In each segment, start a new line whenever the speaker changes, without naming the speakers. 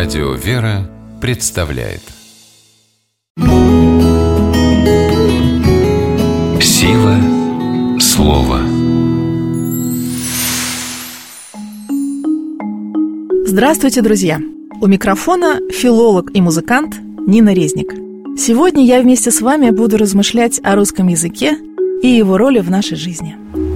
Радио «Вера» представляет Сила слова.
Здравствуйте, друзья! У микрофона филолог и музыкант Нина Резник. Сегодня я вместе с вами буду размышлять о русском языке и его роли в нашей жизни.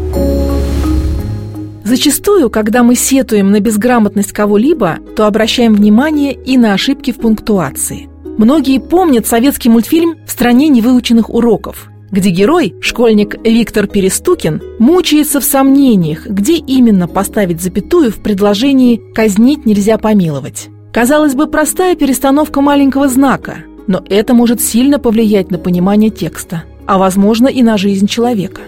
Зачастую, когда мы сетуем на безграмотность кого-либо, то обращаем внимание и на ошибки в пунктуации. Многие помнят советский мультфильм «В стране невыученных уроков», где герой, школьник Виктор Перестукин, мучается в сомнениях, где именно поставить запятую в предложении «казнить нельзя помиловать». Казалось бы, простая перестановка маленького знака, но это может сильно повлиять на понимание текста, а, возможно, и на жизнь человека.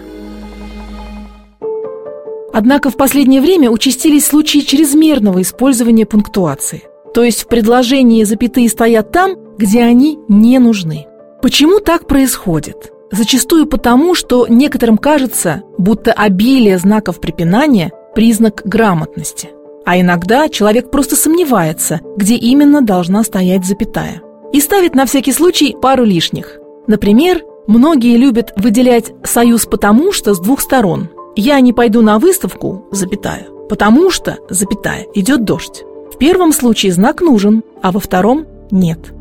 Однако в последнее время участились случаи чрезмерного использования пунктуации. То есть в предложении запятые стоят там, где они не нужны. Почему так происходит? Зачастую потому, что некоторым кажется, будто обилие знаков препинания – признак грамотности. А иногда человек просто сомневается, где именно должна стоять запятая. И ставит на всякий случай пару лишних. Например, многие любят выделять союз «потому что» с двух сторон. «Я не пойду на выставку, запятая, потому что, запятая, идет дождь». В первом случае знак нужен, а во втором – нет.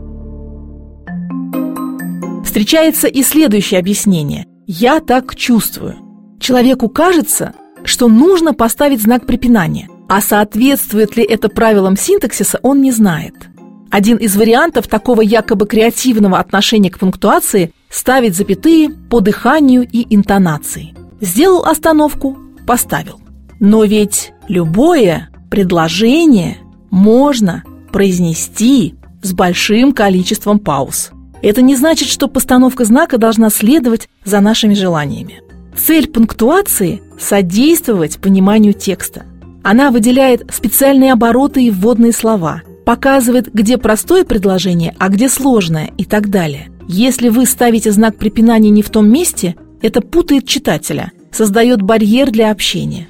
Встречается и следующее объяснение. «Я так чувствую». Человеку кажется, что нужно поставить знак препинания, а соответствует ли это правилам синтаксиса, он не знает. Один из вариантов такого якобы креативного отношения к пунктуации – ставить запятые по дыханию и интонации. Сделал остановку – поставил. Но ведь любое предложение можно произнести с большим количеством пауз. Это не значит, что постановка знака должна следовать за нашими желаниями. Цель пунктуации – содействовать пониманию текста. Она выделяет специальные обороты и вводные слова, показывает, где простое предложение, а где сложное и так далее. Если вы ставите знак препинания не в том месте, это путает читателя, создает барьер для общения.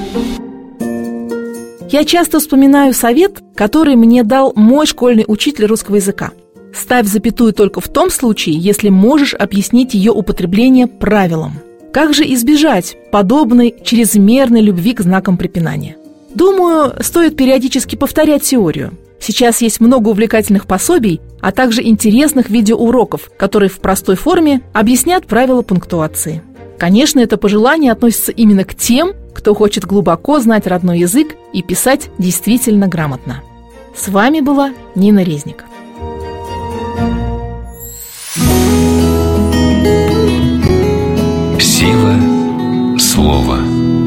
Я часто вспоминаю совет, который мне дал мой школьный учитель русского языка. Ставь запятую только в том случае, если можешь объяснить ее употребление правилам. Как же избежать подобной чрезмерной любви к знакам препинания? Думаю, стоит периодически повторять теорию. Сейчас есть много увлекательных пособий, а также интересных видеоуроков, которые в простой форме объяснят правила пунктуации. Конечно, это пожелание относится именно к тем, кто хочет глубоко знать родной язык и писать действительно грамотно. С вами была Нина Резник.
Сила слова.